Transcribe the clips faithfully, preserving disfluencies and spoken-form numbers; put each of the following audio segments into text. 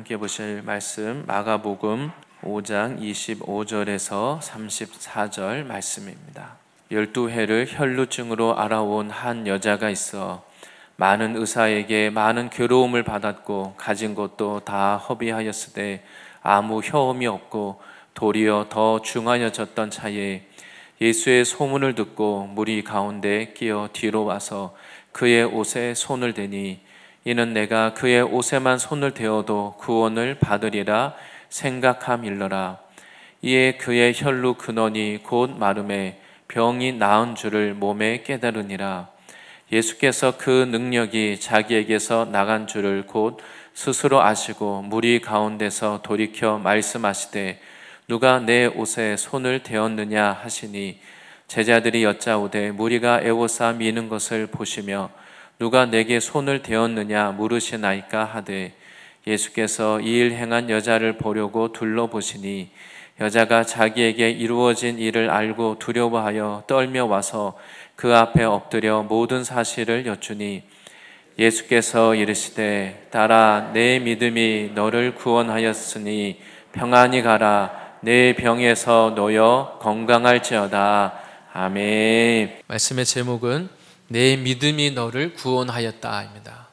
함께 보실 말씀 마가복음 오 장 이십오 절에서 삼십사 절 말씀입니다. 열두 해를 혈루증으로 알아온 한 여자가 있어 많은 의사에게 많은 괴로움을 받았고 가진 것도 다 허비하였으되 아무 효험이 없고 도리어 더 중하여졌던 차에 예수의 소문을 듣고 무리 가운데 끼어 뒤로 와서 그의 옷에 손을 대니 이는 내가 그의 옷에만 손을 대어도 구원을 받으리라 생각함일러라. 이에 그의 혈루 근원이 곧 마름에 병이 나은 줄을 몸에 깨달으니라. 예수께서 그 능력이 자기에게서 나간 줄을 곧 스스로 아시고 무리 가운데서 돌이켜 말씀하시되 누가 내 옷에 손을 대었느냐 하시니 제자들이 여짜오되 무리가 애워싸 미는 것을 보시며 누가 내게 손을 대었느냐 물으시나이까 하되 예수께서 이 일 행한 여자를 보려고 둘러보시니 여자가 자기에게 이루어진 일을 알고 두려워하여 떨며 와서 그 앞에 엎드려 모든 사실을 여쭈니 예수께서 이르시되 딸아 내 믿음이 너를 구원하였으니 평안히 가라 내 병에서 놓여 건강할지어다. 아멘. 말씀의 제목은 내 믿음이 너를 구원하였다입니다.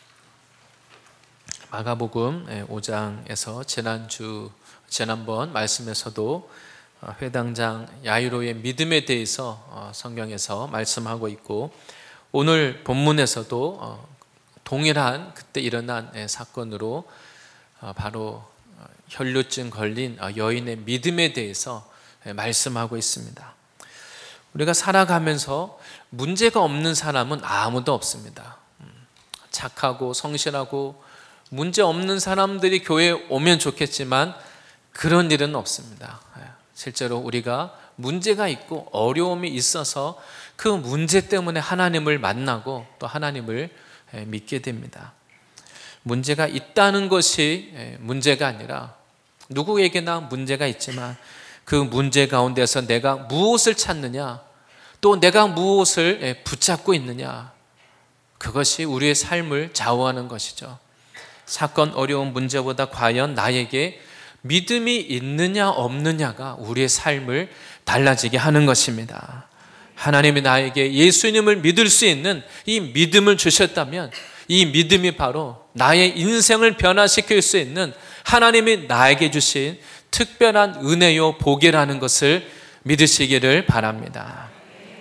마가복음 오 장에서 지난주 지난번 말씀에서도 회당장 야이로의 믿음에 대해서 성경에서 말씀하고 있고 오늘 본문에서도 동일한 그때 일어난 사건으로 바로 혈루증 걸린 여인의 믿음에 대해서 말씀하고 있습니다. 우리가 살아가면서 문제가 없는 사람은 아무도 없습니다. 착하고 성실하고 문제 없는 사람들이 교회에 오면 좋겠지만 그런 일은 없습니다. 실제로 우리가 문제가 있고 어려움이 있어서 그 문제 때문에 하나님을 만나고 또 하나님을 믿게 됩니다. 문제가 있다는 것이 문제가 아니라 누구에게나 문제가 있지만 그 문제 가운데서 내가 무엇을 찾느냐 또 내가 무엇을 붙잡고 있느냐 그것이 우리의 삶을 좌우하는 것이죠. 사건 어려운 문제보다 과연 나에게 믿음이 있느냐 없느냐가 우리의 삶을 달라지게 하는 것입니다. 하나님이 나에게 예수님을 믿을 수 있는 이 믿음을 주셨다면 이 믿음이 바로 나의 인생을 변화시킬 수 있는 하나님이 나에게 주신 특별한 은혜요 복이라는 것을 믿으시기를 바랍니다.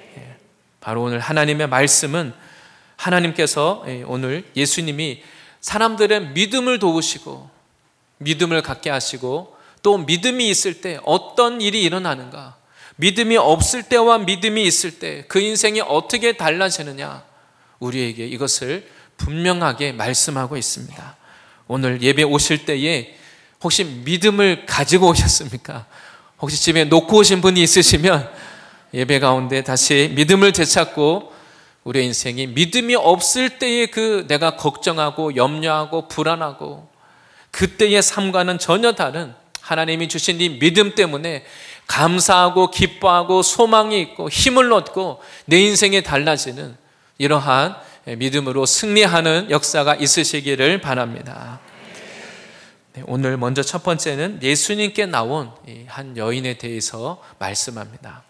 바로 오늘 하나님의 말씀은 하나님께서 오늘 예수님이 사람들의 믿음을 도우시고 믿음을 갖게 하시고 또 믿음이 있을 때 어떤 일이 일어나는가, 믿음이 없을 때와 믿음이 있을 때 그 인생이 어떻게 달라지느냐 우리에게 이것을 분명하게 말씀하고 있습니다. 오늘 예배 오실 때에 혹시 믿음을 가지고 오셨습니까? 혹시 집에 놓고 오신 분이 있으시면 예배 가운데 다시 믿음을 되찾고 우리의 인생이 믿음이 없을 때에 그 내가 걱정하고 염려하고 불안하고 그때의 삶과는 전혀 다른 하나님이 주신 이 믿음 때문에 감사하고 기뻐하고 소망이 있고 힘을 얻고 내 인생이 달라지는 이러한 믿음으로 승리하는 역사가 있으시기를 바랍니다. 네, 오늘 먼저 첫 번째는 예수님께 나온 한 여인에 대해서 말씀합니다.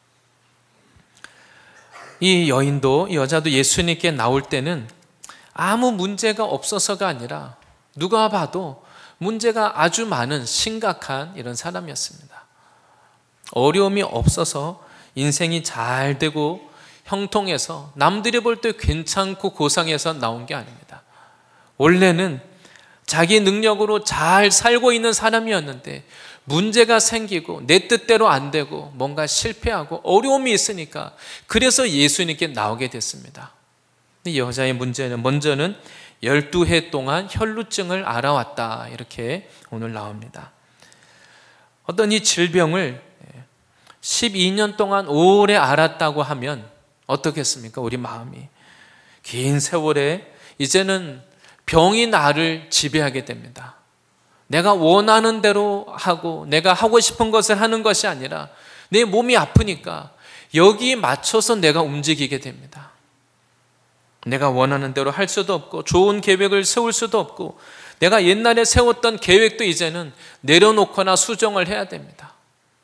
이 여인도 이 여자도 예수님께 나올 때는 아무 문제가 없어서가 아니라 누가 봐도 문제가 아주 많은 심각한 이런 사람이었습니다. 어려움이 없어서 인생이 잘 되고 형통해서 남들이 볼 때 괜찮고 고상해서 나온 게 아닙니다. 원래는 자기 능력으로 잘 살고 있는 사람이었는데 문제가 생기고 내 뜻대로 안 되고 뭔가 실패하고 어려움이 있으니까 그래서 예수님께 나오게 됐습니다. 이 여자의 문제는 먼저는 열두 해 동안 혈루증을 알아왔다 이렇게 오늘 나옵니다. 어떤 이 질병을 십이 년 동안 오래 알았다고 하면 어떻겠습니까? 우리 마음이 긴 세월에 이제는 병이 나를 지배하게 됩니다. 내가 원하는 대로 하고 내가 하고 싶은 것을 하는 것이 아니라 내 몸이 아프니까 여기에 맞춰서 내가 움직이게 됩니다. 내가 원하는 대로 할 수도 없고 좋은 계획을 세울 수도 없고 내가 옛날에 세웠던 계획도 이제는 내려놓거나 수정을 해야 됩니다.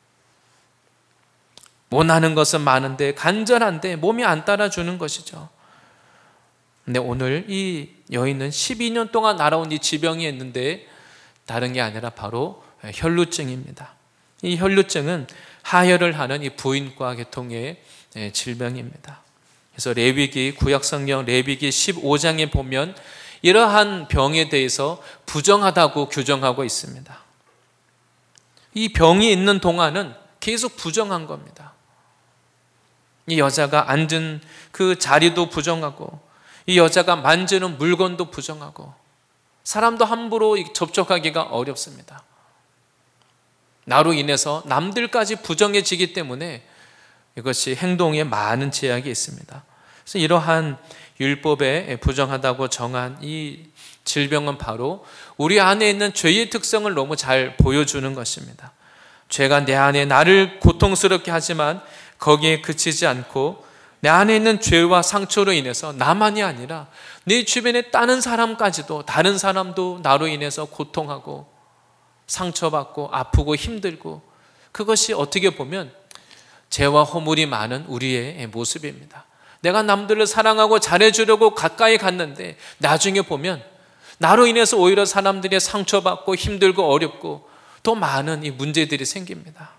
원하는 것은 많은데 간절한데 몸이 안 따라주는 것이죠. 근데 오늘 이 여인은 십이 년 동안 알아온 이 지병이 있는데 다른 게 아니라 바로 혈루증입니다. 이 혈루증은 하혈을 하는 이 부인과 계통의 질병입니다. 그래서 레위기, 구약성경 레위기 십오 장에 보면 이러한 병에 대해서 부정하다고 규정하고 있습니다. 이 병이 있는 동안은 계속 부정한 겁니다. 이 여자가 앉은 그 자리도 부정하고 이 여자가 만지는 물건도 부정하고 사람도 함부로 접촉하기가 어렵습니다. 나로 인해서 남들까지 부정해지기 때문에 이것이 행동에 많은 제약이 있습니다. 그래서 이러한 율법에 부정하다고 정한 이 질병은 바로 우리 안에 있는 죄의 특성을 너무 잘 보여주는 것입니다. 죄가 내 안에 나를 고통스럽게 하지만 거기에 그치지 않고 내 안에 있는 죄와 상처로 인해서 나만이 아니라 내 주변에 다른 사람까지도 다른 사람도 나로 인해서 고통하고 상처받고 아프고 힘들고 그것이 어떻게 보면 죄와 허물이 많은 우리의 모습입니다. 내가 남들을 사랑하고 잘해주려고 가까이 갔는데 나중에 보면 나로 인해서 오히려 사람들이 상처받고 힘들고 어렵고 더 많은 이 문제들이 생깁니다.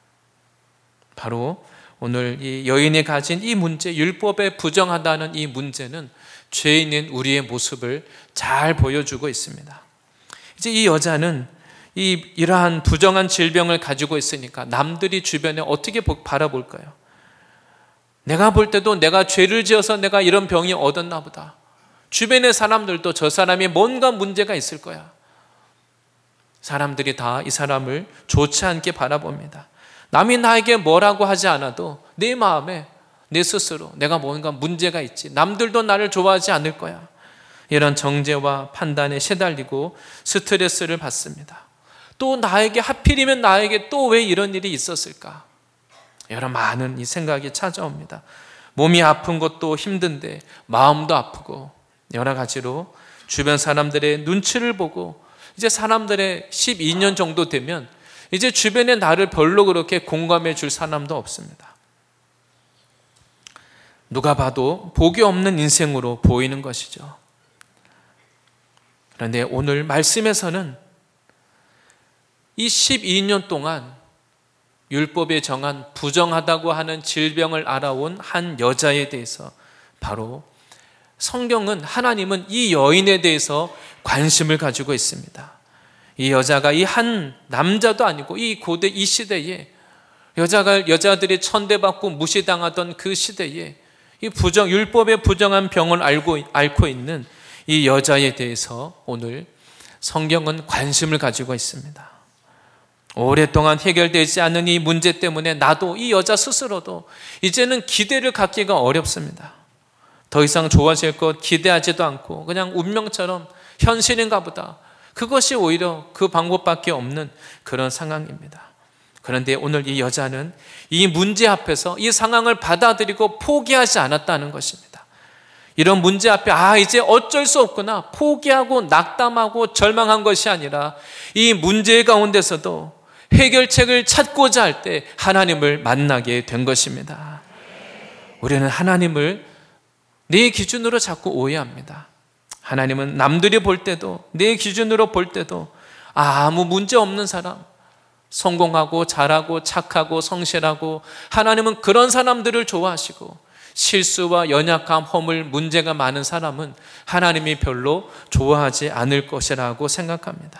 바로 오늘 이 여인이 가진 이 문제, 율법에 부정하다는 이 문제는 죄인인 우리의 모습을 잘 보여주고 있습니다. 이제 이 여자는 이 이러한 부정한 질병을 가지고 있으니까 남들이 주변에 어떻게 바라볼까요? 내가 볼 때도 내가 죄를 지어서 내가 이런 병이 얻었나 보다. 주변의 사람들도 저 사람이 뭔가 문제가 있을 거야. 사람들이 다 이 사람을 좋지 않게 바라봅니다. 남이 나에게 뭐라고 하지 않아도 내 마음에 내 스스로 내가 뭔가 문제가 있지. 남들도 나를 좋아하지 않을 거야. 이런 정죄와 판단에 시달리고 스트레스를 받습니다. 또 나에게 하필이면 나에게 또 왜 이런 일이 있었을까? 여러 많은 이 생각이 찾아옵니다. 몸이 아픈 것도 힘든데 마음도 아프고 여러 가지로 주변 사람들의 눈치를 보고 이제 사람들의 십이 년 정도 되면 이제 주변에 나를 별로 그렇게 공감해 줄 사람도 없습니다. 누가 봐도 복이 없는 인생으로 보이는 것이죠. 그런데 오늘 말씀에서는 이 십이 년 동안 율법에 정한 부정하다고 하는 질병을 알아온 한 여자에 대해서 바로 성경은 하나님은 이 여인에 대해서 관심을 가지고 있습니다. 이 여자가 이 한 남자도 아니고 이 고대 이 시대에 여자가 여자들이 천대받고 무시당하던 그 시대에 이 부정 율법의 부정한 병을 알고 앓고 있는 이 여자에 대해서 오늘 성경은 관심을 가지고 있습니다. 오랫동안 해결되지 않은 이 문제 때문에 나도 이 여자 스스로도 이제는 기대를 갖기가 어렵습니다. 더 이상 좋아질 것 기대하지도 않고 그냥 운명처럼 현실인가 보다. 그것이 오히려 그 방법밖에 없는 그런 상황입니다. 그런데 오늘 이 여자는 이 문제 앞에서 이 상황을 받아들이고 포기하지 않았다는 것입니다. 이런 문제 앞에 아 이제 어쩔 수 없구나 포기하고 낙담하고 절망한 것이 아니라 이 문제 가운데서도 해결책을 찾고자 할 때 하나님을 만나게 된 것입니다. 우리는 하나님을 내 기준으로 자꾸 오해합니다. 하나님은 남들이 볼 때도 내 기준으로 볼 때도 아무 문제 없는 사람, 성공하고 잘하고 착하고 성실하고 하나님은 그런 사람들을 좋아하시고 실수와 연약함, 허물, 문제가 많은 사람은 하나님이 별로 좋아하지 않을 것이라고 생각합니다.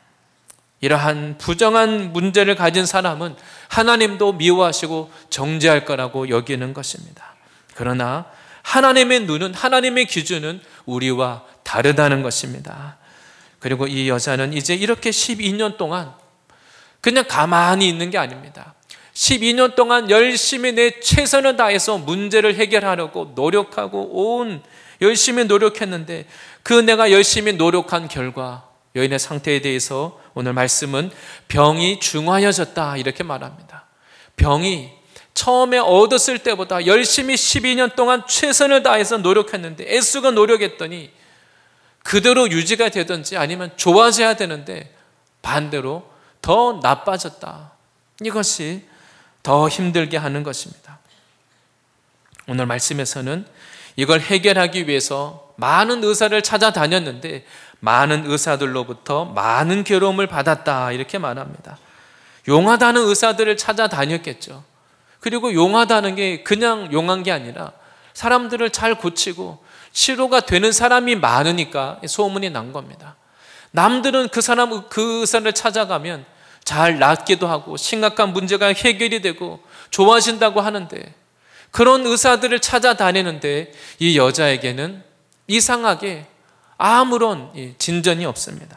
이러한 부정한 문제를 가진 사람은 하나님도 미워하시고 정죄할 거라고 여기는 것입니다. 그러나 하나님의 눈은 하나님의 기준은 우리와 다르다는 것입니다. 그리고 이 여자는 이제 이렇게 십이 년 동안 그냥 가만히 있는 게 아닙니다. 십이 년 동안 열심히 내 최선을 다해서 문제를 해결하려고 노력하고 온 열심히 노력했는데 그 내가 열심히 노력한 결과 여인의 상태에 대해서 오늘 말씀은 병이 중하여졌다 이렇게 말합니다. 병이 처음에 얻었을 때보다 열심히 십이 년 동안 최선을 다해서 노력했는데, 애쓰고 노력했더니 그대로 유지가 되든지 아니면 좋아져야 되는데 반대로 더 나빠졌다. 이것이 더 힘들게 하는 것입니다. 오늘 말씀에서는 이걸 해결하기 위해서 많은 의사를 찾아다녔는데 많은 의사들로부터 많은 괴로움을 받았다, 이렇게 말합니다. 용하다는 의사들을 찾아다녔겠죠. 그리고 용하다는 게 그냥 용한 게 아니라 사람들을 잘 고치고 치료가 되는 사람이 많으니까 소문이 난 겁니다. 남들은 그 사람, 그 의사를 찾아가면 잘 낫기도 하고 심각한 문제가 해결이 되고 좋아진다고 하는데, 그런 의사들을 찾아다니는데 이 여자에게는 이상하게 아무런 진전이 없습니다.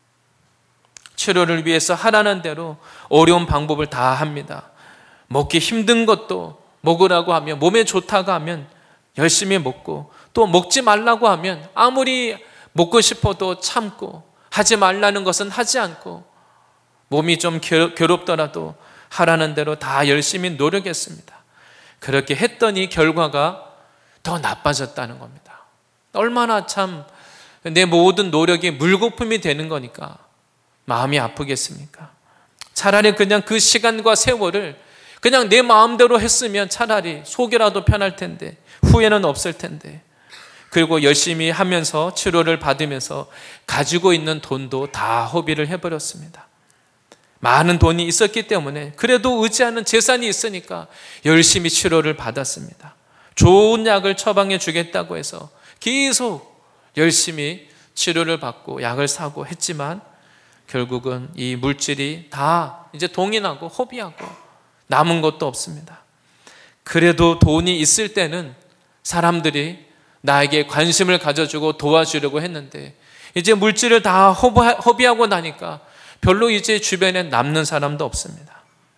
치료를 위해서 하라는 대로 어려운 방법을 다 합니다. 먹기 힘든 것도 먹으라고 하면, 몸에 좋다고 하면 열심히 먹고, 또 먹지 말라고 하면 아무리 먹고 싶어도 참고, 하지 말라는 것은 하지 않고, 몸이 좀 괴롭더라도 하라는 대로 다 열심히 노력했습니다. 그렇게 했더니 결과가 더 나빠졌다는 겁니다. 얼마나 참 내 모든 노력이 물거품이 되는 거니까 마음이 아프겠습니까? 차라리 그냥 그 시간과 세월을 그냥 내 마음대로 했으면 차라리 속이라도 편할 텐데, 후회는 없을 텐데. 그리고 열심히 하면서 치료를 받으면서 가지고 있는 돈도 다 허비를 해버렸습니다. 많은 돈이 있었기 때문에 그래도 의지하는 재산이 있으니까 열심히 치료를 받았습니다. 좋은 약을 처방해 주겠다고 해서 계속 열심히 치료를 받고 약을 사고 했지만 결국은 이 물질이 다 이제 동인하고 허비하고 남은 것도 없습니다. 그래도 돈이 있을 때는 사람들이 나에게 관심을 가져주고 도와주려고 했는데, 이제 물질을 다 허비하고 나니까 별로 이제 주변에 남는 사람도 없습니다.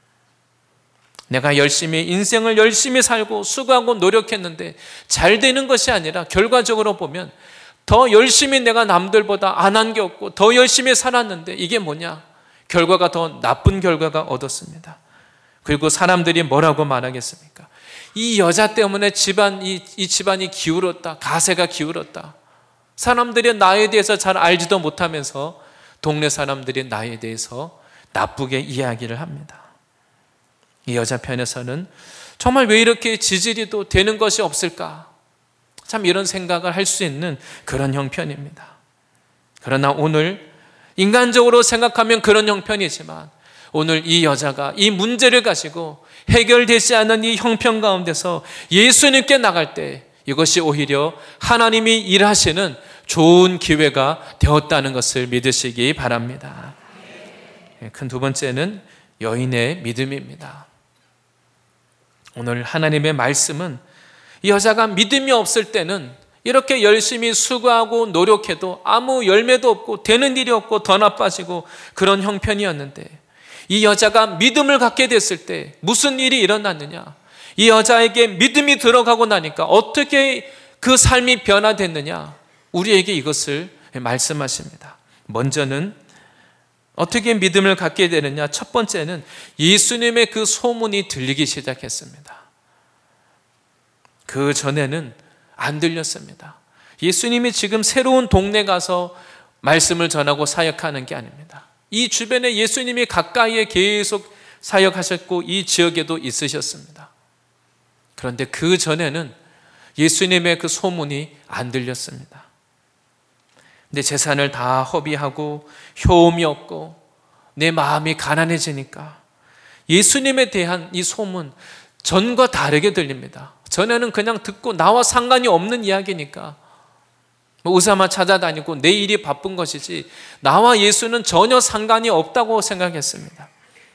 내가 열심히 인생을 열심히 살고 수고하고 노력했는데 잘 되는 것이 아니라 결과적으로 보면 더 열심히 내가 남들보다 안 한 게 없고 더 열심히 살았는데 이게 뭐냐? 결과가 더 나쁜 결과가 얻었습니다. 그리고 사람들이 뭐라고 말하겠습니까? 이 여자 때문에 집안, 이, 이 집안이 기울었다, 가세가 기울었다. 사람들이 나에 대해서 잘 알지도 못하면서 동네 사람들이 나에 대해서 나쁘게 이야기를 합니다. 이 여자 편에서는 정말 왜 이렇게 지지리도 되는 것이 없을까? 참 이런 생각을 할 수 있는 그런 형편입니다. 그러나 오늘 인간적으로 생각하면 그런 형편이지만 오늘 이 여자가 이 문제를 가지고 해결되지 않은 이 형편 가운데서 예수님께 나갈 때 이것이 오히려 하나님이 일하시는 좋은 기회가 되었다는 것을 믿으시기 바랍니다. 큰 두 번째는 여인의 믿음입니다. 오늘 하나님의 말씀은 이 여자가 믿음이 없을 때는 이렇게 열심히 수고하고 노력해도 아무 열매도 없고 되는 일이 없고 더 나빠지고 그런 형편이었는데, 이 여자가 믿음을 갖게 됐을 때 무슨 일이 일어났느냐? 이 여자에게 믿음이 들어가고 나니까 어떻게 그 삶이 변화됐느냐? 우리에게 이것을 말씀하십니다. 먼저는 어떻게 믿음을 갖게 되느냐? 첫 번째는 예수님의 그 소문이 들리기 시작했습니다. 그 전에는 안 들렸습니다. 예수님이 지금 새로운 동네 가서 말씀을 전하고 사역하는 게 아닙니다. 이 주변에 예수님이 가까이에 계속 사역하셨고 이 지역에도 있으셨습니다. 그런데 그 전에는 예수님의 그 소문이 안 들렸습니다. 내 재산을 다 허비하고 효험이 없고 내 마음이 가난해지니까 예수님에 대한 이 소문 전과 다르게 들립니다. 전에는 그냥 듣고 나와 상관이 없는 이야기니까 뭐 의사만 찾아다니고 내 일이 바쁜 것이지 나와 예수는 전혀 상관이 없다고 생각했습니다.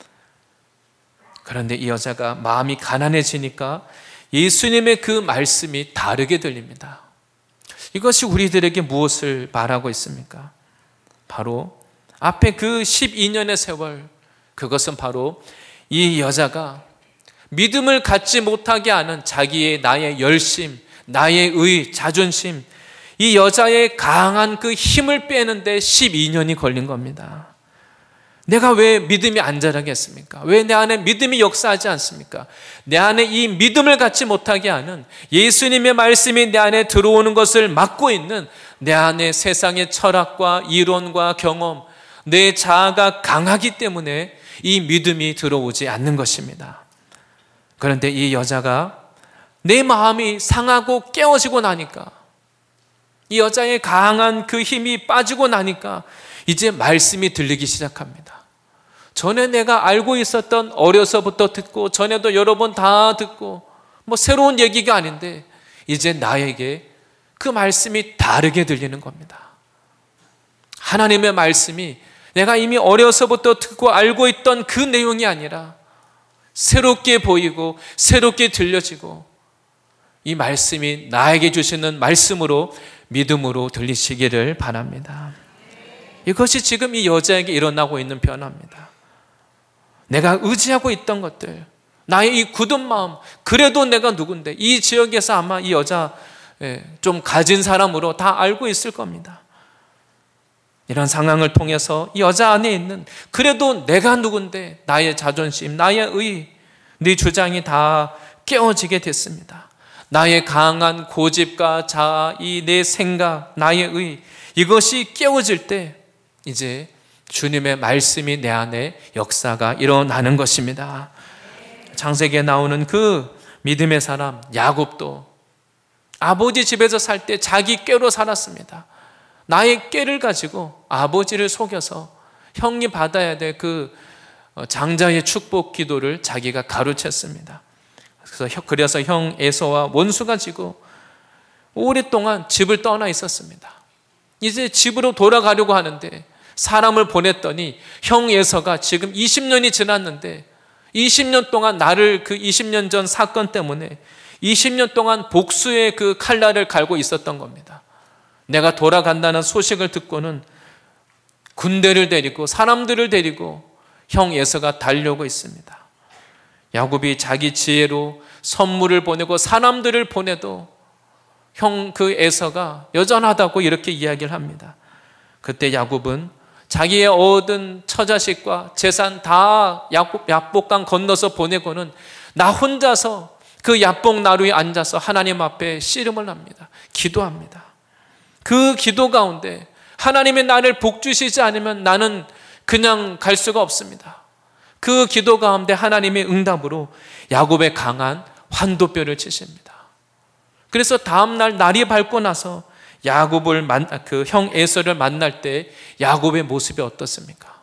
그런데 이 여자가 마음이 가난해지니까 예수님의 그 말씀이 다르게 들립니다. 이것이 우리들에게 무엇을 말하고 있습니까? 바로 앞에 그 십이 년의 세월, 그것은 바로 이 여자가 믿음을 갖지 못하게 하는 자기의 나의 열심, 나의 의, 자존심, 이 여자의 강한 그 힘을 빼는데 십이 년이 걸린 겁니다. 내가 왜 믿음이 안 자라겠습니까? 왜 내 안에 믿음이 역사하지 않습니까? 내 안에 이 믿음을 갖지 못하게 하는 예수님의 말씀이 내 안에 들어오는 것을 막고 있는 내 안에 세상의 철학과 이론과 경험, 내 자아가 강하기 때문에 이 믿음이 들어오지 않는 것입니다. 그런데 이 여자가 내 마음이 상하고 깨어지고 나니까, 이 여자의 강한 그 힘이 빠지고 나니까 이제 말씀이 들리기 시작합니다. 전에 내가 알고 있었던, 어려서부터 듣고 전에도 여러 번 다 듣고 뭐 새로운 얘기가 아닌데 이제 나에게 그 말씀이 다르게 들리는 겁니다. 하나님의 말씀이 내가 이미 어려서부터 듣고 알고 있던 그 내용이 아니라 새롭게 보이고 새롭게 들려지고, 이 말씀이 나에게 주시는 말씀으로 믿음으로 들리시기를 바랍니다. 이것이 지금 이 여자에게 일어나고 있는 변화입니다. 내가 의지하고 있던 것들, 나의 이 굳은 마음, 그래도 내가 누군데, 이 지역에서 아마 이 여자 좀 가진 사람으로 다 알고 있을 겁니다. 이런 상황을 통해서 이 여자 안에 있는, 그래도 내가 누군데, 나의 자존심, 나의 의, 네 주장이 다 깨어지게 됐습니다. 나의 강한 고집과 자아, 이 내 생각, 나의 의, 이것이 깨어질 때 이제 주님의 말씀이 내 안에 역사가 일어나는 것입니다. 창세기에 나오는 그 믿음의 사람 야곱도 아버지 집에서 살 때 자기 꾀로 살았습니다. 나의 꾀를 가지고 아버지를 속여서 형이 받아야 될 그 장자의 축복 기도를 자기가 가로챘습니다. 그래서, 그래서 형 에서와 원수가 지고 오랫동안 집을 떠나 있었습니다. 이제 집으로 돌아가려고 하는데 사람을 보냈더니 형 에서가 지금 이십 년이 지났는데 이십 년 동안 나를, 그 이십 년 전 사건 때문에 이십 년 동안 복수의 그 칼날을 갈고 있었던 겁니다. 내가 돌아간다는 소식을 듣고는 군대를 데리고 사람들을 데리고 형 에서가 달려오고 있습니다. 야곱이 자기 지혜로 선물을 보내고 사람들을 보내도 형 그 에서가 여전하다고 이렇게 이야기를 합니다. 그때 야곱은 자기의 얻은 처자식과 재산 다 야복강 건너서 보내고는 나 혼자서 그 야복 나루에 앉아서 하나님 앞에 씨름을 합니다. 기도합니다. 그 기도 가운데 하나님이 나를 복주시지 않으면 나는 그냥 갈 수가 없습니다. 그 기도 가운데 하나님의 응답으로 야곱의 강한 환도뼈를 치십니다. 그래서 다음날 날이 밝고 나서 야곱을 만, 그 형 에서를 만날 때 야곱의 모습이 어떻습니까?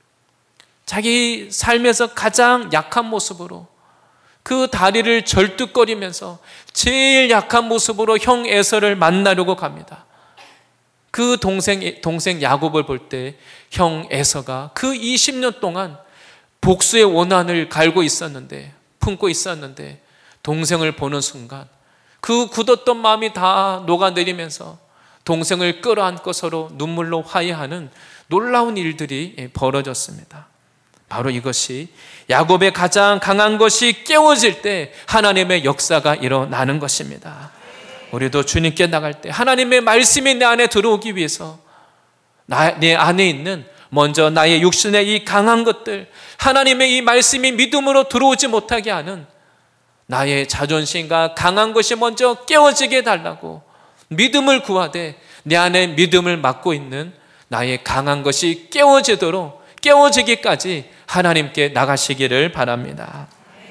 자기 삶에서 가장 약한 모습으로 그 다리를 절뚝거리면서 제일 약한 모습으로 형 에서를 만나려고 갑니다. 그 동생, 동생 야곱을 볼 때 형 에서가 그 이십 년 동안 복수의 원한을 갈고 있었는데, 품고 있었는데 동생을 보는 순간 그 굳었던 마음이 다 녹아내리면서 동생을 끌어안고 서로 눈물로 화해하는 놀라운 일들이 벌어졌습니다. 바로 이것이 야곱의 가장 강한 것이 깨워질 때 하나님의 역사가 일어나는 것입니다. 우리도 주님께 나갈 때 하나님의 말씀이 내 안에 들어오기 위해서 나, 내 안에 있는 먼저 나의 육신의 이 강한 것들, 하나님의 이 말씀이 믿음으로 들어오지 못하게 하는 나의 자존심과 강한 것이 먼저 깨워지게 해달라고 믿음을 구하되 내 안에 믿음을 맡고 있는 나의 강한 것이 깨워지도록, 깨워지기까지 하나님께 나가시기를 바랍니다.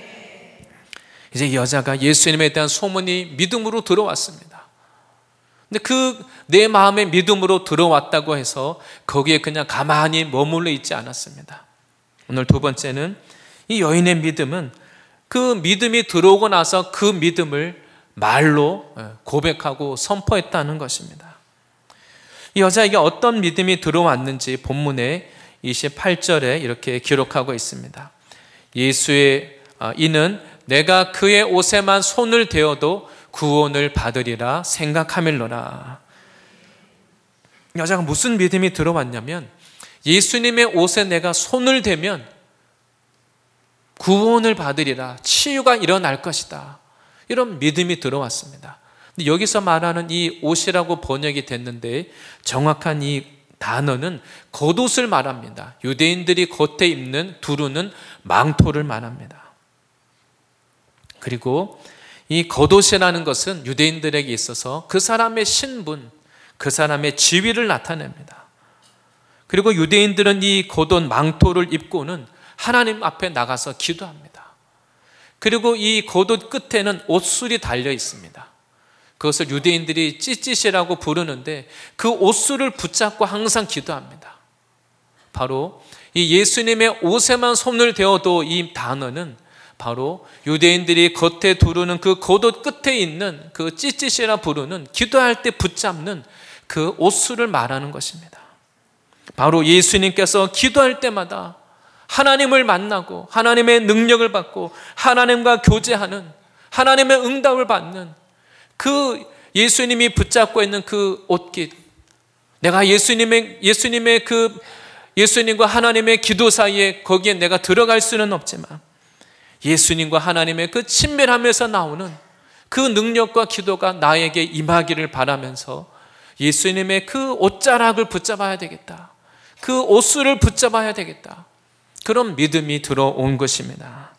이제 이 여자가 예수님에 대한 소문이 믿음으로 들어왔습니다. 근데 그 내 마음에 믿음으로 들어왔다고 해서 거기에 그냥 가만히 머물러 있지 않았습니다. 오늘 두 번째는 이 여인의 믿음은 그 믿음이 들어오고 나서 그 믿음을 말로 고백하고 선포했다는 것입니다. 이 여자에게 어떤 믿음이 들어왔는지 본문의 이십팔 절에 이렇게 기록하고 있습니다. 예수의 이는 내가 그의 옷에만 손을 대어도 구원을 받으리라 생각하밀로라. 여자가 무슨 믿음이 들어왔냐면 예수님의 옷에 내가 손을 대면 구원을 받으리라, 치유가 일어날 것이다, 이런 믿음이 들어왔습니다. 근데 여기서 말하는 이 옷이라고 번역이 됐는데 정확한 이 단어는 겉옷을 말합니다. 유대인들이 겉에 입는 두루는 망토를 말합니다. 그리고 이 겉옷이라는 것은 유대인들에게 있어서 그 사람의 신분, 그 사람의 지위를 나타냅니다. 그리고 유대인들은 이 겉옷 망토를 입고는 하나님 앞에 나가서 기도합니다. 그리고 이 겉옷 끝에는 옷술이 달려 있습니다. 그것을 유대인들이 찌찌시라고 부르는데 그 옷술을 붙잡고 항상 기도합니다. 바로 이 예수님의 옷에만 손을 대어도 이 단어는 바로 유대인들이 겉에 두르는 그 겉옷 끝에 있는 그 찌찌시라 부르는 기도할 때 붙잡는 그 옷술을 말하는 것입니다. 바로 예수님께서 기도할 때마다 하나님을 만나고 하나님의 능력을 받고 하나님과 교제하는, 하나님의 응답을 받는 그 예수님이 붙잡고 있는 그 옷깃, 내가 예수님의 예수님의 그 예수님과 하나님의 기도 사이에 거기에 내가 들어갈 수는 없지만 예수님과 하나님의 그 친밀함에서 나오는 그 능력과 기도가 나에게 임하기를 바라면서 예수님의 그 옷자락을 붙잡아야 되겠다, 그 옷술을 붙잡아야 되겠다, 그런 믿음이 들어온 것입니다.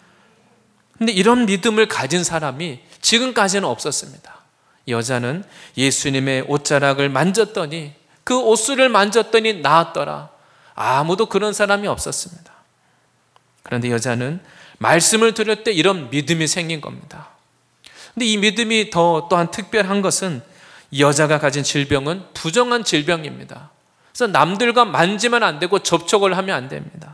근데 이런 믿음을 가진 사람이 지금까지는 없었습니다. 여자는 예수님의 옷자락을 만졌더니, 그 옷술을 만졌더니 나았더라. 아무도 그런 사람이 없었습니다. 그런데 여자는 말씀을 들을 때 이런 믿음이 생긴 겁니다. 근데 이 믿음이 더 또한 특별한 것은 이 여자가 가진 질병은 부정한 질병입니다. 그래서 남들과 만지면 안 되고 접촉을 하면 안 됩니다.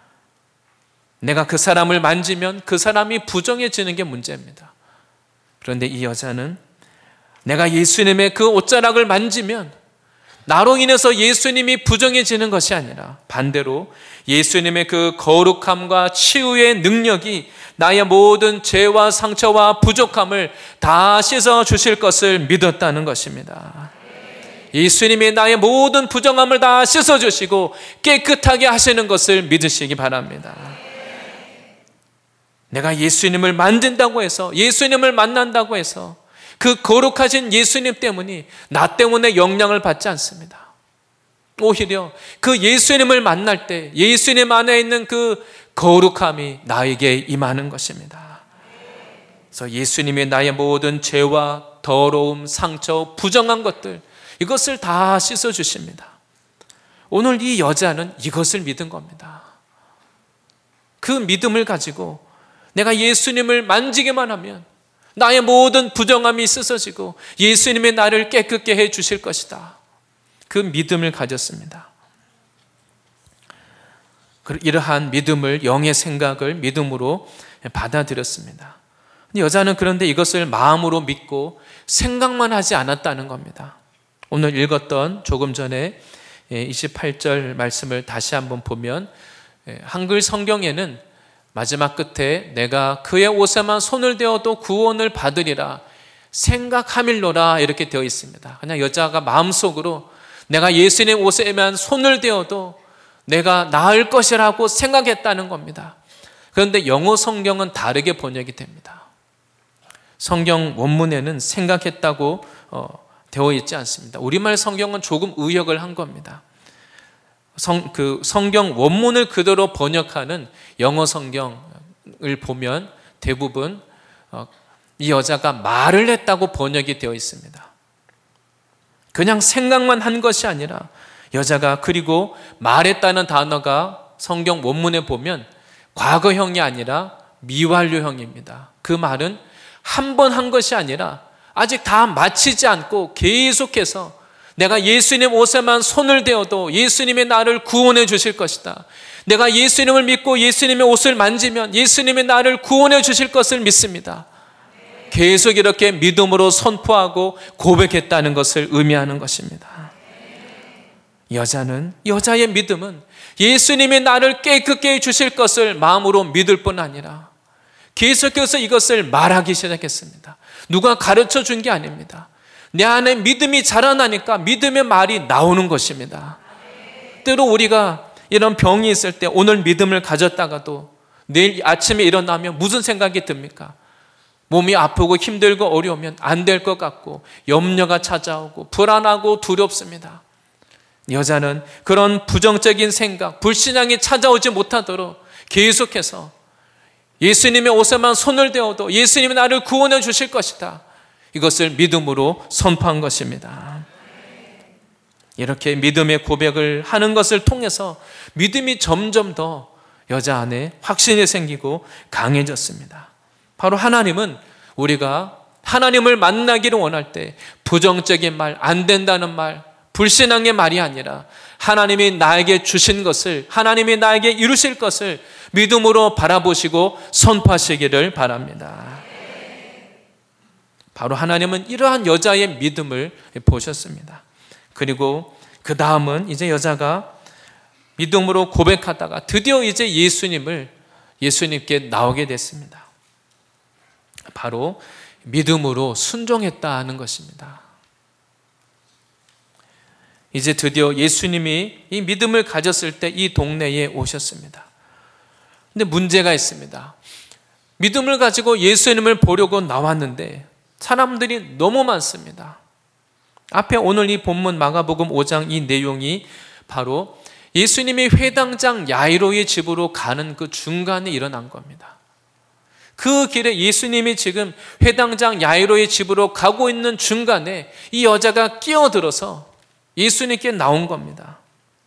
내가 그 사람을 만지면 그 사람이 부정해지는 게 문제입니다. 그런데 이 여자는 내가 예수님의 그 옷자락을 만지면 나로 인해서 예수님이 부정해지는 것이 아니라 반대로 예수님의 그 거룩함과 치유의 능력이 나의 모든 죄와 상처와 부족함을 다 씻어 주실 것을 믿었다는 것입니다. 예수님이 나의 모든 부정함을 다 씻어 주시고 깨끗하게 하시는 것을 믿으시기 바랍니다. 내가 예수님을 만진다고 해서, 예수님을 만난다고 해서 그 거룩하신 예수님 때문에 나 때문에 영향을 받지 않습니다. 오히려 그 예수님을 만날 때 예수님 안에 있는 그 거룩함이 나에게 임하는 것입니다. 그래서 예수님이 나의 모든 죄와 더러움, 상처, 부정한 것들, 이것을 다 씻어주십니다. 오늘 이 여자는 이것을 믿은 겁니다. 그 믿음을 가지고 내가 예수님을 만지기만 하면 나의 모든 부정함이 씻어지고 예수님의 나를 깨끗게 해 주실 것이다. 그 믿음을 가졌습니다. 이러한 믿음을, 영의 생각을 믿음으로 받아들였습니다. 여자는 그런데 이것을 마음으로 믿고 생각만 하지 않았다는 겁니다. 오늘 읽었던 조금 전에 이십팔 절 말씀을 다시 한번 보면 한글 성경에는 마지막 끝에 내가 그의 옷에만 손을 대어도 구원을 받으리라 생각하밀로라 이렇게 되어 있습니다. 그냥 여자가 마음속으로 내가 예수님 옷에만 손을 대어도 내가 나을 것이라고 생각했다는 겁니다. 그런데 영어 성경은 다르게 번역이 됩니다. 성경 원문에는 생각했다고 어, 되어 있지 않습니다. 우리말 성경은 조금 의역을 한 겁니다. 성, 그 성경 원문을 그대로 번역하는 영어 성경을 보면 대부분 어, 이 여자가 말을 했다고 번역이 되어 있습니다. 그냥 생각만 한 것이 아니라 여자가 그리고 말했다는 단어가 성경 원문에 보면 과거형이 아니라 미완료형입니다. 그 말은 한 번 한 것이 아니라 아직 다 마치지 않고 계속해서 내가 예수님 옷에만 손을 대어도 예수님의 나를 구원해 주실 것이다. 내가 예수님을 믿고 예수님의 옷을 만지면 예수님의 나를 구원해 주실 것을 믿습니다. 계속 이렇게 믿음으로 선포하고 고백했다는 것을 의미하는 것입니다. 여자는, 여자의 믿음은 예수님이 나를 깨끗게 해주실 것을 마음으로 믿을 뿐 아니라 계속해서 이것을 말하기 시작했습니다. 누가 가르쳐 준 게 아닙니다. 내 안에 믿음이 자라나니까 믿음의 말이 나오는 것입니다. 때로 우리가 이런 병이 있을 때 오늘 믿음을 가졌다가도 내일 아침에 일어나면 무슨 생각이 듭니까? 몸이 아프고 힘들고 어려우면 안 될 것 같고 염려가 찾아오고 불안하고 두렵습니다. 여자는 그런 부정적인 생각, 불신앙이 찾아오지 못하도록 계속해서 예수님의 옷에만 손을 대어도 예수님이 나를 구원해 주실 것이다, 이것을 믿음으로 선포한 것입니다. 이렇게 믿음의 고백을 하는 것을 통해서 믿음이 점점 더 여자 안에 확신이 생기고 강해졌습니다. 바로 하나님은 우리가 하나님을 만나기를 원할 때 부정적인 말, 안 된다는 말, 불신앙의 말이 아니라 하나님이 나에게 주신 것을, 하나님이 나에게 이루실 것을 믿음으로 바라보시고 선포하시기를 바랍니다. 바로 하나님은 이러한 여자의 믿음을 보셨습니다. 그리고 그 다음은 이제 여자가 믿음으로 고백하다가 드디어 이제 예수님을, 예수님께 나오게 됐습니다. 바로 믿음으로 순종했다 하는 것입니다. 이제 드디어 예수님이 이 믿음을 가졌을 때 이 동네에 오셨습니다. 근데 문제가 있습니다. 믿음을 가지고 예수님을 보려고 나왔는데 사람들이 너무 많습니다. 앞에 오늘 이 본문 마가복음 오 장 이 내용이 바로 예수님이 회당장 야이로의 집으로 가는 그 중간에 일어난 겁니다. 그 길에 예수님이 지금 회당장 야이로의 집으로 가고 있는 중간에 이 여자가 끼어들어서 예수님께 나온 겁니다.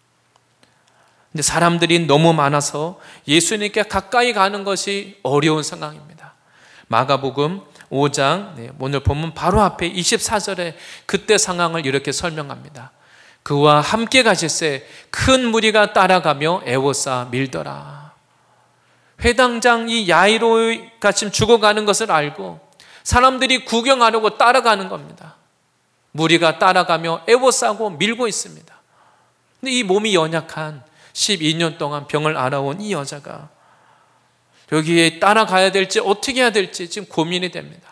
근데 사람들이 너무 많아서 예수님께 가까이 가는 것이 어려운 상황입니다. 마가복음 오 장, 네, 오늘 본문 바로 앞에 이십사 절에 그때 상황을 이렇게 설명합니다. 그와 함께 가실새 큰 무리가 따라가며 애워싸 밀더라. 회당장 이 야이로가 지금 죽어가는 것을 알고 사람들이 구경하려고 따라가는 겁니다. 무리가 따라가며 애워싸고 밀고 있습니다. 근데 이 몸이 연약한 십이 년 동안 병을 앓아온 이 여자가 여기에 따라가야 될지 어떻게 해야 될지 지금 고민이 됩니다.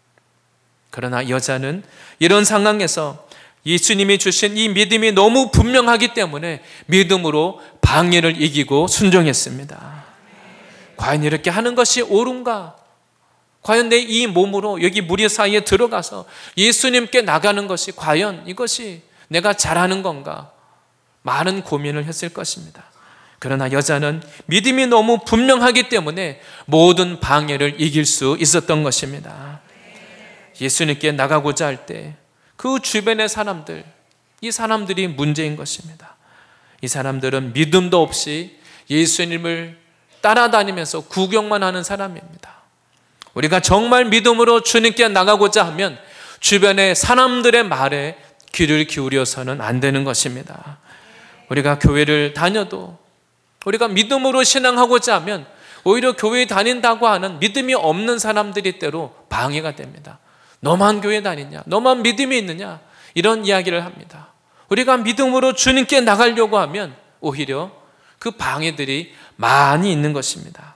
그러나 여자는 이런 상황에서 예수님이 주신 이 믿음이 너무 분명하기 때문에 믿음으로 방해를 이기고 순종했습니다. 과연 이렇게 하는 것이 옳은가? 과연 내 이 몸으로 여기 무리 사이에 들어가서 예수님께 나가는 것이 과연 이것이 내가 잘하는 건가? 많은 고민을 했을 것입니다. 그러나 여자는 믿음이 너무 분명하기 때문에 모든 방해를 이길 수 있었던 것입니다. 예수님께 나가고자 할 때 그 주변의 사람들, 이 사람들이 문제인 것입니다. 이 사람들은 믿음도 없이 예수님을 따라다니면서 구경만 하는 사람입니다. 우리가 정말 믿음으로 주님께 나가고자 하면 주변의 사람들의 말에 귀를 기울여서는 안 되는 것입니다. 우리가 교회를 다녀도 우리가 믿음으로 신앙하고자 하면 오히려 교회에 다닌다고 하는 믿음이 없는 사람들이 때로 방해가 됩니다. 너만 교회 다니냐? 너만 믿음이 있느냐? 이런 이야기를 합니다. 우리가 믿음으로 주님께 나가려고 하면 오히려 그 방해들이 많이 있는 것입니다.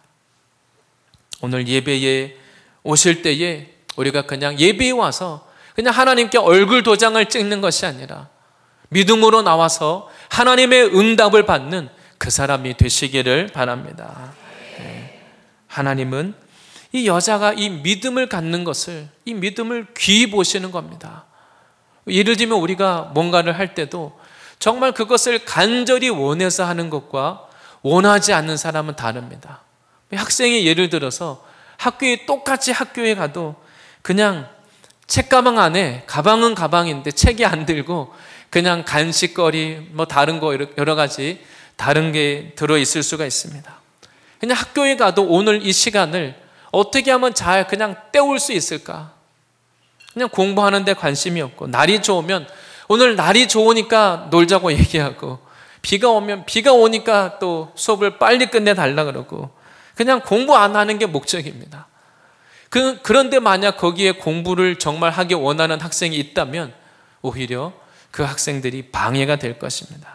오늘 예배에 오실 때에 우리가 그냥 예배에 와서 그냥 하나님께 얼굴 도장을 찍는 것이 아니라 믿음으로 나와서 하나님의 응답을 받는 그 사람이 되시기를 바랍니다. 네. 하나님은 이 여자가 이 믿음을 갖는 것을, 이 믿음을 귀히 보시는 겁니다. 예를 들면 우리가 뭔가를 할 때도 정말 그것을 간절히 원해서 하는 것과 원하지 않는 사람은 다릅니다. 학생이 예를 들어서 학교에 똑같이 학교에 가도 그냥 책가방 안에, 가방은 가방인데 책이 안 들고 그냥 간식거리 뭐 다른 거 여러 가지 다른 게 들어있을 수가 있습니다. 그냥 학교에 가도 오늘 이 시간을 어떻게 하면 잘 그냥 때울 수 있을까? 그냥 공부하는 데 관심이 없고, 날이 좋으면 오늘 날이 좋으니까 놀자고 얘기하고, 비가 오면 비가 오니까 또 수업을 빨리 끝내달라 그러고, 그냥 공부 안 하는 게 목적입니다. 그, 그런데 만약 거기에 공부를 정말 하기 원하는 학생이 있다면 오히려 그 학생들이 방해가 될 것입니다.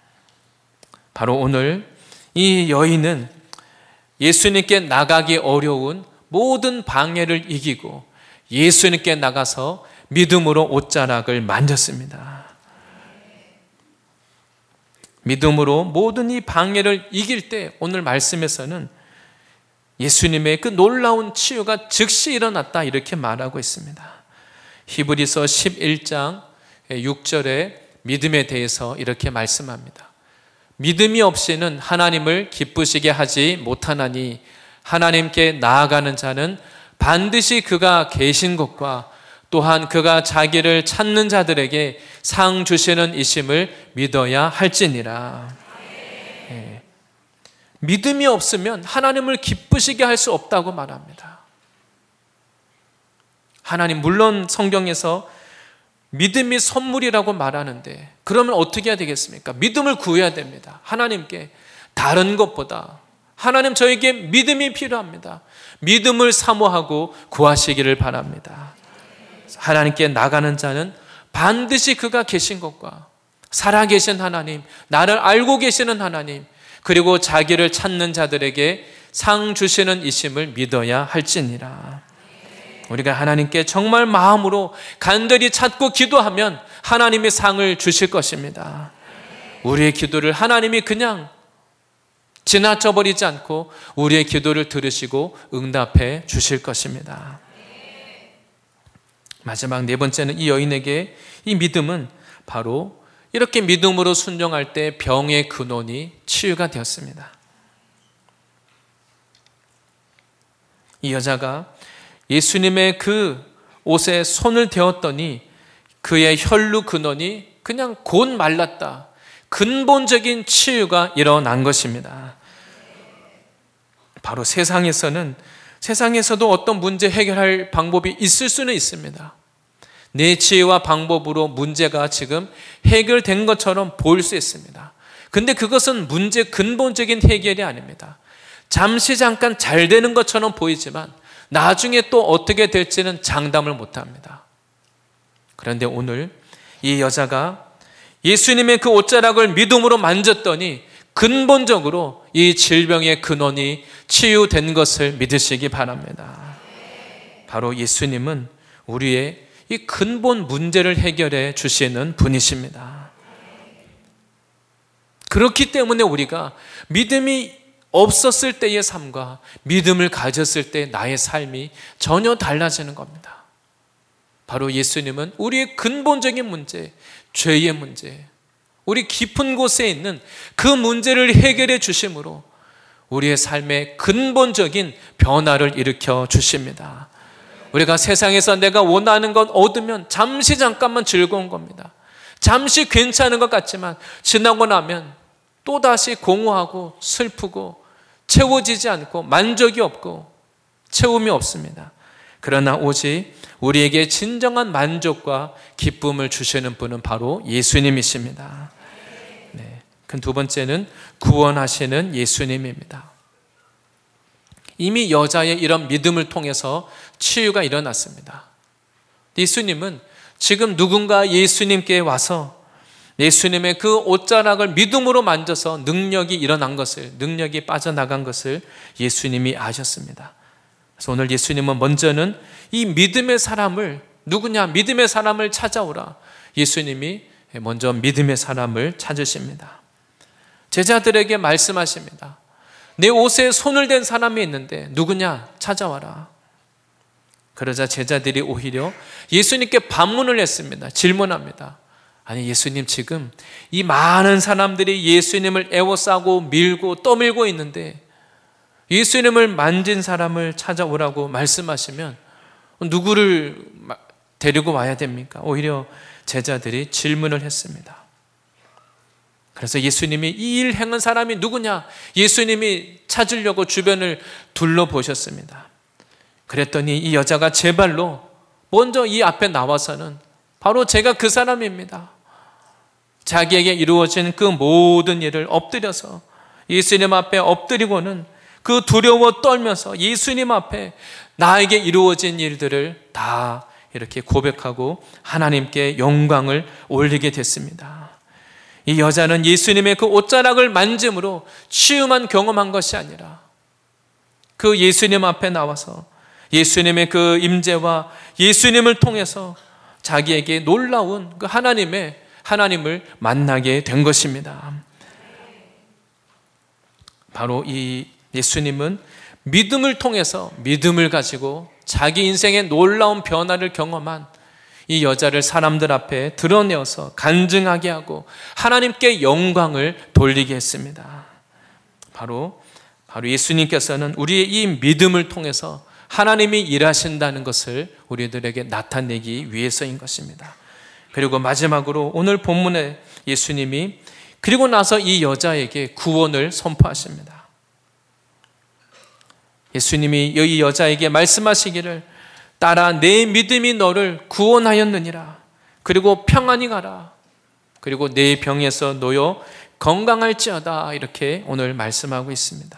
바로 오늘 이 여인은 예수님께 나가기 어려운 모든 방해를 이기고 예수님께 나가서 믿음으로 옷자락을 만졌습니다. 믿음으로 모든 이 방해를 이길 때 오늘 말씀에서는 예수님의 그 놀라운 치유가 즉시 일어났다 이렇게 말하고 있습니다. 히브리서 십일 장 육 절에 믿음에 대해서 이렇게 말씀합니다. 믿음이 없이는 하나님을 기쁘시게 하지 못하나니 하나님께 나아가는 자는 반드시 그가 계신 것과 또한 그가 자기를 찾는 자들에게 상 주시는 이심을 믿어야 할지니라. 예. 믿음이 없으면 하나님을 기쁘시게 할 수 없다고 말합니다. 하나님, 물론 성경에서 믿음이 선물이라고 말하는데 그러면 어떻게 해야 되겠습니까? 믿음을 구해야 됩니다. 하나님께 다른 것보다 하나님, 저에게 믿음이 필요합니다. 믿음을 사모하고 구하시기를 바랍니다. 하나님께 나가는 자는 반드시 그가 계신 것과 살아계신 하나님, 나를 알고 계시는 하나님, 그리고 자기를 찾는 자들에게 상 주시는 이심을 믿어야 할지니라. 우리가 하나님께 정말 마음으로 간절히 찾고 기도하면 하나님의 상을 주실 것입니다. 우리의 기도를 하나님이 그냥 지나쳐 버리지 않고 우리의 기도를 들으시고 응답해 주실 것입니다. 마지막 네 번째는 이 여인에게 이 믿음은 바로 이렇게 믿음으로 순종할 때 병의 근원이 치유가 되었습니다. 이 여자가 예수님의 그 옷에 손을 대었더니 그의 혈루 근원이 그냥 곧 말랐다. 근본적인 치유가 일어난 것입니다. 바로 세상에서는 세상에서도 어떤 문제 해결할 방법이 있을 수는 있습니다. 내 지혜와 방법으로 문제가 지금 해결된 것처럼 보일 수 있습니다. 근데 그것은 문제 근본적인 해결이 아닙니다. 잠시 잠깐 잘 되는 것처럼 보이지만 나중에 또 어떻게 될지는 장담을 못합니다. 그런데 오늘 이 여자가 예수님의 그 옷자락을 믿음으로 만졌더니 근본적으로 이 질병의 근원이 치유된 것을 믿으시기 바랍니다. 바로 예수님은 우리의 이 근본 문제를 해결해 주시는 분이십니다. 그렇기 때문에 우리가 믿음이 없었을 때의 삶과 믿음을 가졌을 때 나의 삶이 전혀 달라지는 겁니다. 바로 예수님은 우리의 근본적인 문제, 죄의 문제, 우리 깊은 곳에 있는 그 문제를 해결해 주심으로 우리의 삶의 근본적인 변화를 일으켜 주십니다. 우리가 세상에서 내가 원하는 것 얻으면 잠시 잠깐만 즐거운 겁니다. 잠시 괜찮은 것 같지만 지나고 나면 또다시 공허하고 슬프고 채워지지 않고 만족이 없고 채움이 없습니다. 그러나 오직 우리에게 진정한 만족과 기쁨을 주시는 분은 바로 예수님이십니다. 네. 그 두 번째는 구원하시는 예수님입니다. 이미 여자의 이런 믿음을 통해서 치유가 일어났습니다. 예수님은 지금 누군가 예수님께 와서 예수님의 그 옷자락을 믿음으로 만져서 능력이 일어난 것을, 능력이 빠져나간 것을 예수님이 아셨습니다. 그래서 오늘 예수님은 먼저는 이 믿음의 사람을, 누구냐? 믿음의 사람을 찾아오라. 예수님이 먼저 믿음의 사람을 찾으십니다. 제자들에게 말씀하십니다. 내 옷에 손을 댄 사람이 있는데 누구냐? 찾아와라. 그러자 제자들이 오히려 예수님께 반문을 했습니다. 질문합니다. 아니, 예수님, 지금 이 많은 사람들이 예수님을 애워싸고 밀고 떠밀고 있는데 예수님을 만진 사람을 찾아오라고 말씀하시면 누구를 데리고 와야 됩니까? 오히려 제자들이 질문을 했습니다. 그래서 예수님이 이 일 행한 사람이 누구냐? 예수님이 찾으려고 주변을 둘러보셨습니다. 그랬더니 이 여자가 제 발로 먼저 이 앞에 나와서는 바로 제가 그 사람입니다. 자기에게 이루어진 그 모든 일을 엎드려서 예수님 앞에 엎드리고는 그 두려워 떨면서 예수님 앞에 나에게 이루어진 일들을 다 이렇게 고백하고 하나님께 영광을 올리게 됐습니다. 이 여자는 예수님의 그 옷자락을 만짐으로 치유만 경험한 것이 아니라 그 예수님 앞에 나와서 예수님의 그 임재와 예수님을 통해서 자기에게 놀라운 그 하나님의 하나님을 만나게 된 것입니다. 바로 이 예수님은 믿음을 통해서 믿음을 가지고 자기 인생의 놀라운 변화를 경험한 이 여자를 사람들 앞에 드러내어서 간증하게 하고 하나님께 영광을 돌리게 했습니다. 바로 바로 예수님께서는 우리의 이 믿음을 통해서 하나님이 일하신다는 것을 우리들에게 나타내기 위해서인 것입니다. 그리고 마지막으로 오늘 본문에 예수님이 그리고 나서 이 여자에게 구원을 선포하십니다. 예수님이 이 여자에게 말씀하시기를 따라 내 믿음이 너를 구원하였느니라. 그리고 평안히 가라. 그리고 내 병에서 놓여 건강할지어다. 이렇게 오늘 말씀하고 있습니다.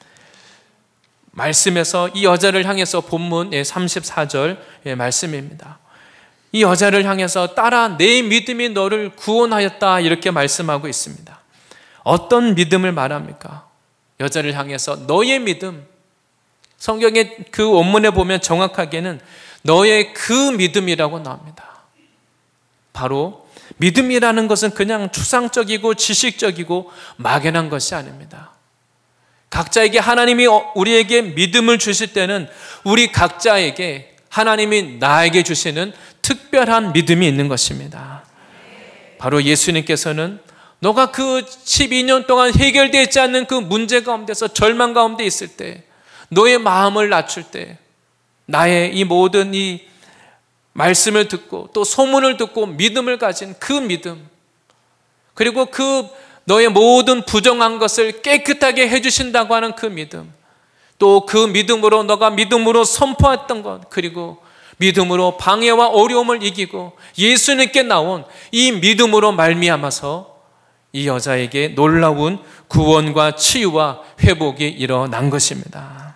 말씀에서 이 여자를 향해서 본문 삼십사 절의 말씀입니다. 이 여자를 향해서 따라 내 믿음이 너를 구원하였다. 이렇게 말씀하고 있습니다. 어떤 믿음을 말합니까? 여자를 향해서 너의 믿음, 성경의 그 원문에 보면 정확하게는 너의 그 믿음이라고 나옵니다. 바로 믿음이라는 것은 그냥 추상적이고 지식적이고 막연한 것이 아닙니다. 각자에게 하나님이 우리에게 믿음을 주실 때는 우리 각자에게 하나님이 나에게 주시는 특별한 믿음이 있는 것입니다. 바로 예수님께서는 너가 그 십이 년 동안 해결되지 않는 그 문제 가운데서 절망 가운데 있을 때, 너의 마음을 낮출 때, 나의 이 모든 이 말씀을 듣고 또 소문을 듣고 믿음을 가진 그 믿음, 그리고 그 너의 모든 부정한 것을 깨끗하게 해주신다고 하는 그 믿음, 또 그 믿음으로 너가 믿음으로 선포했던 것, 그리고 믿음으로 방해와 어려움을 이기고 예수님께 나온 이 믿음으로 말미암아서 이 여자에게 놀라운 구원과 치유와 회복이 일어난 것입니다.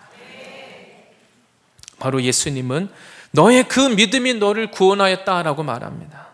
바로 예수님은 너의 그 믿음이 너를 구원하였다라고 말합니다.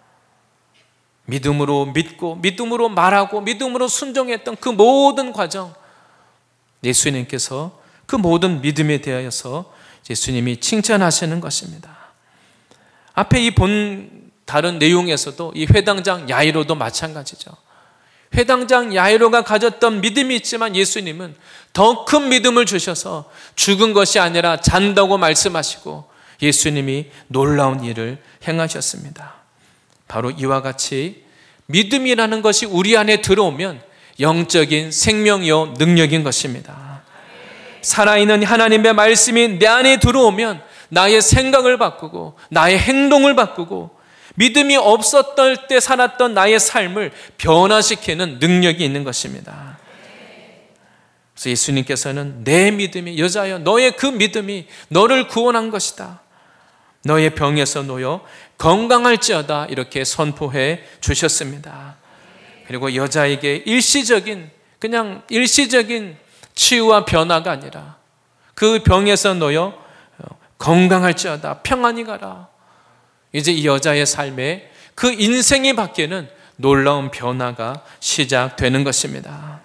믿음으로 믿고 믿음으로 말하고 믿음으로 순종했던 그 모든 과정, 예수님께서 그 모든 믿음에 대하여서 예수님이 칭찬하시는 것입니다. 앞에 이 본 다른 내용에서도 이 회당장 야이로도 마찬가지죠. 회당장 야이로가 가졌던 믿음이 있지만 예수님은 더 큰 믿음을 주셔서 죽은 것이 아니라 잔다고 말씀하시고 예수님이 놀라운 일을 행하셨습니다. 바로 이와 같이 믿음이라는 것이 우리 안에 들어오면 영적인 생명이요 능력인 것입니다. 살아있는 하나님의 말씀이 내 안에 들어오면 나의 생각을 바꾸고 나의 행동을 바꾸고 믿음이 없었던 때 살았던 나의 삶을 변화시키는 능력이 있는 것입니다. 그래서 예수님께서는 내 믿음이, 여자여 너의 그 믿음이 너를 구원한 것이다. 너의 병에서 놓여 건강할지어다. 이렇게 선포해 주셨습니다. 그리고 여자에게 일시적인, 그냥 일시적인 치유와 변화가 아니라 그 병에서 놓여 건강할지어다. 평안히 가라. 이제 이 여자의 삶에 그 인생이 바뀌는 놀라운 변화가 시작되는 것입니다.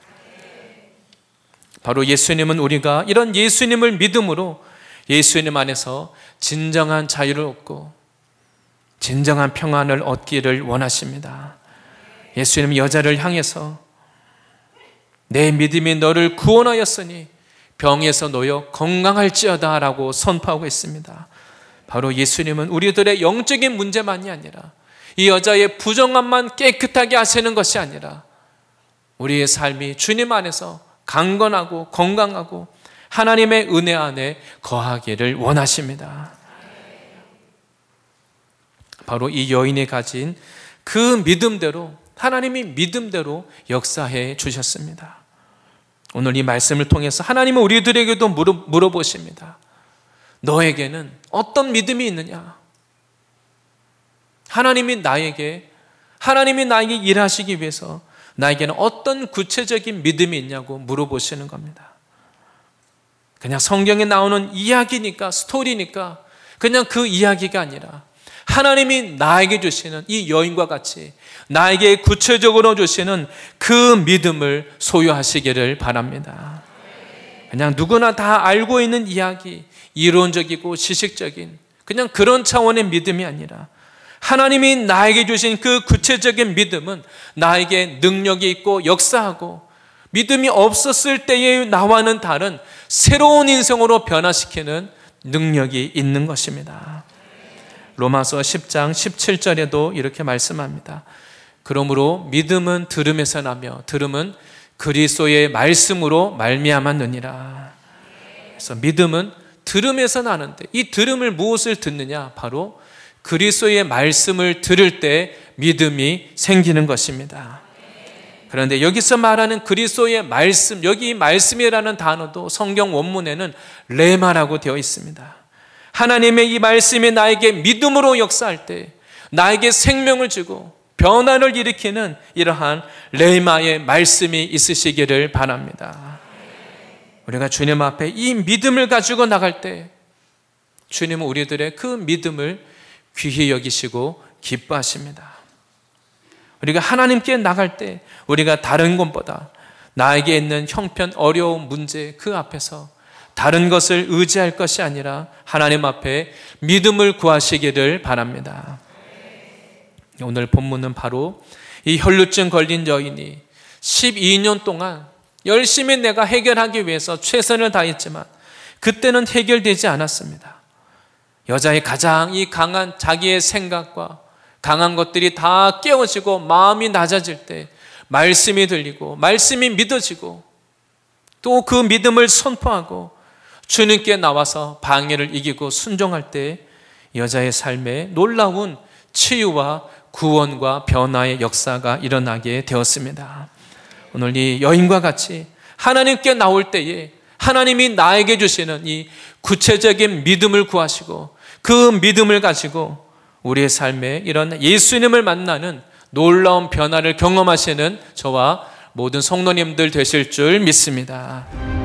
바로 예수님은 우리가 이런 예수님을 믿음으로 예수님 안에서 진정한 자유를 얻고 진정한 평안을 얻기를 원하십니다. 예수님 여자를 향해서 내 믿음이 너를 구원하였으니 병에서 놓여 건강할지어다 라고 선포하고 있습니다. 바로 예수님은 우리들의 영적인 문제만이 아니라 이 여자의 부정함만 깨끗하게 하시는 것이 아니라 우리의 삶이 주님 안에서 강건하고 건강하고 하나님의 은혜 안에 거하기를 원하십니다. 바로 이 여인이 가진 그 믿음대로 하나님이 믿음대로 역사해 주셨습니다. 오늘 이 말씀을 통해서 하나님은 우리들에게도 물어, 물어보십니다. 너에게는 어떤 믿음이 있느냐? 하나님이 나에게, 하나님이 나에게 일하시기 위해서 나에게는 어떤 구체적인 믿음이 있냐고 물어보시는 겁니다. 그냥 성경에 나오는 이야기니까, 스토리니까 그냥 그 이야기가 아니라 하나님이 나에게 주시는 이 여인과 같이 나에게 구체적으로 주시는 그 믿음을 소유하시기를 바랍니다. 그냥 누구나 다 알고 있는 이야기, 이론적이고 지식적인 그냥 그런 차원의 믿음이 아니라 하나님이 나에게 주신 그 구체적인 믿음은 나에게 능력이 있고 역사하고 믿음이 없었을 때의 나와는 다른 새로운 인생으로 변화시키는 능력이 있는 것입니다. 로마서 십 장 십칠 절에도 이렇게 말씀합니다. 그러므로 믿음은 들음에서 나며 들음은 그리스도의 말씀으로 말미암았느니라. 그래서 믿음은 들음에서 나는데, 이 들음을 무엇을 듣느냐? 바로 그리스도의 말씀을 들을 때 믿음이 생기는 것입니다. 그런데 여기서 말하는 그리스도의 말씀, 여기 말씀이라는 단어도 성경 원문에는 레마라고 되어 있습니다. 하나님의 이 말씀이 나에게 믿음으로 역사할 때 나에게 생명을 주고 변화를 일으키는 이러한 레마의 말씀이 있으시기를 바랍니다. 우리가 주님 앞에 이 믿음을 가지고 나갈 때 주님은 우리들의 그 믿음을 귀히 여기시고 기뻐하십니다. 우리가 하나님께 나갈 때 우리가 다른 것보다 나에게 있는 형편, 어려운 문제 그 앞에서 다른 것을 의지할 것이 아니라 하나님 앞에 믿음을 구하시기를 바랍니다. 오늘 본문은 바로 이 혈루증 걸린 여인이 십이 년 동안 열심히 내가 해결하기 위해서 최선을 다했지만 그때는 해결되지 않았습니다. 여자의 가장 이 강한 자기의 생각과 강한 것들이 다 깨어지고 마음이 낮아질 때 말씀이 들리고 말씀이 믿어지고 또 그 믿음을 선포하고 주님께 나와서 방해를 이기고 순종할 때 여자의 삶에 놀라운 치유와 구원과 변화의 역사가 일어나게 되었습니다. 오늘 이 여인과 같이 하나님께 나올 때에 하나님이 나에게 주시는 이 구체적인 믿음을 구하시고 그 믿음을 가지고 우리의 삶에 이런 예수님을 만나는 놀라운 변화를 경험하시는 저와 모든 성도님들 되실 줄 믿습니다.